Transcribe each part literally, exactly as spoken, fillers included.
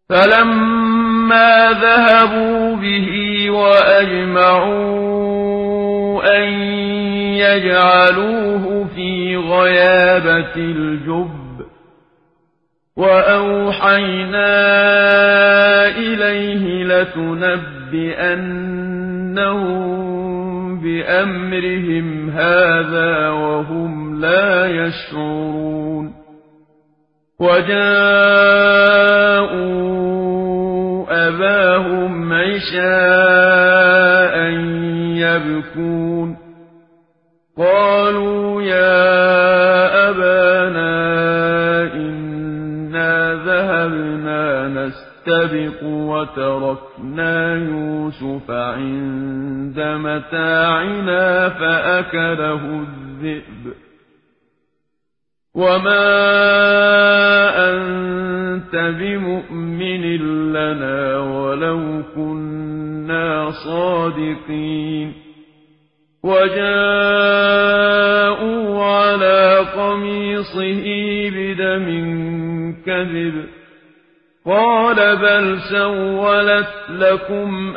فلما ذهبوا به وأجمعوا أن يجعلوه في غيابة الجب وأوحينا إليه لتنبئنهم بأمرهم هذا وهم لا يشعرون وجاءوا أباهم عشاء يبكون قالوا يا أبانا إنا ذهبنا نستبق وتركنا يوسف عند متاعنا فأكله الذئب وما أنت بمؤمن لنا ولو كنا صادقين وجاءوا على قميصه بدم كذب قال بل سولت لكم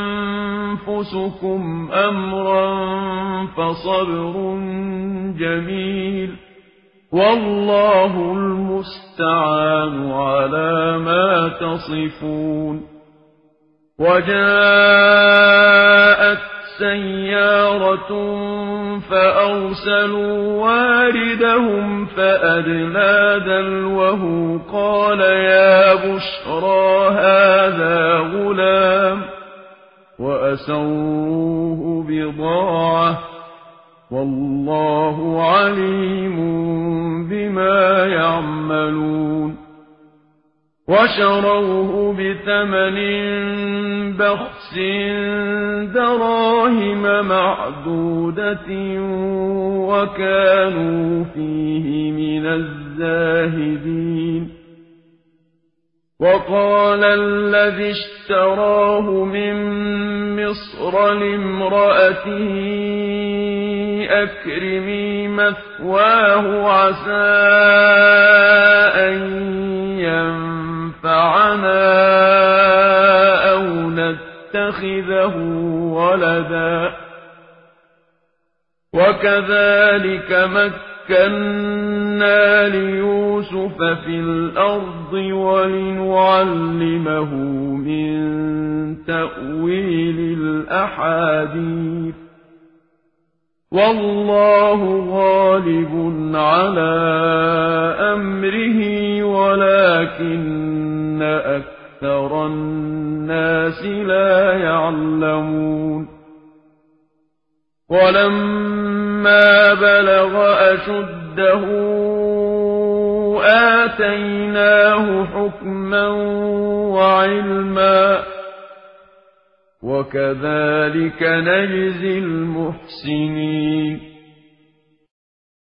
أنفسكم أمرا فصبر جميل والله المستعان على ما تصفون وجاءت سيارة فأرسلوا واردهم فأدلى دلوه قال يا بشرى هذا غلام وأسروه بضاعة والله عليم بما يعملون وشروه بثمن بخس دراهم معدودة وكانوا فيه من الزاهدين وقال الذي اشتراه من مصر لامرأته أكرمي مثواه عسى أن ينفعنا أو نتخذه ولدا وكذلك مكنا ليوسف في الأرض ولنعلمه من تأويل الأحاديث والله غالب على أمره ولكن أكثر الناس لا يعلمون ولما بلغ أشده آتيناه حكما وعلما وكذلك نجزي المحسنين